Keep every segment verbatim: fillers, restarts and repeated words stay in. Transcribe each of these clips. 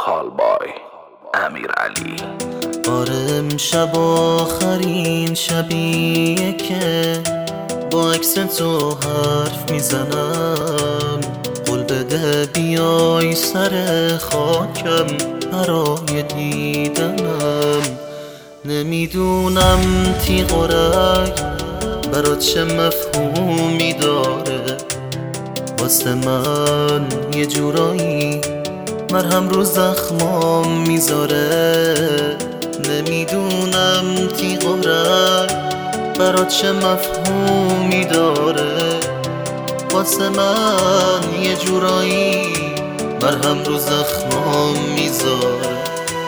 کالبای امیرعلی. آره امشب آخرین شبیه که با عکس تو حرف میزنم. قول بده بیای سر خاکم برای دیدنم. نمیدونم تیغ و رگ برات چه مفهومی داره، واسه من یه جورایی مرهم رو زخمام میذاره. نمیدونم تیغ و رگ برات چه مفهومی داره، واسه من یه جورایی مرهم رو زخمام میذاره.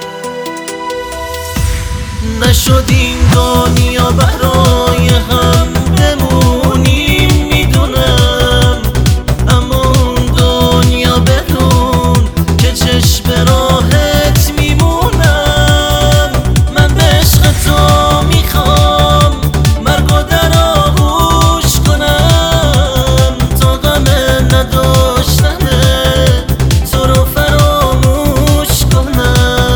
نشد این دنیا برای هم بمونیم میدونم، اما اون دنیا بدون که چشم راحت میمونم. من به عشق تو میخوام مرگ و در آغوش کنم، تا غم نداشتنه تو رو فراموش کنم.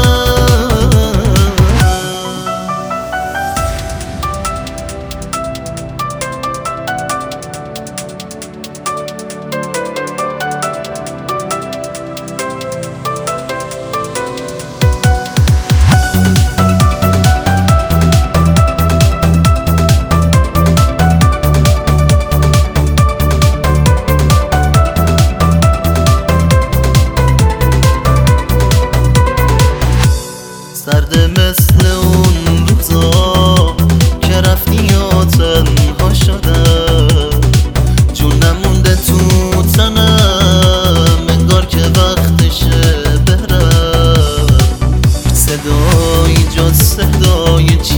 سرده مثل اون روزا که رفتی یا تنها شدم، جون نمونده تو تنم، انگار که وقتشه برم. صدایی جز صدای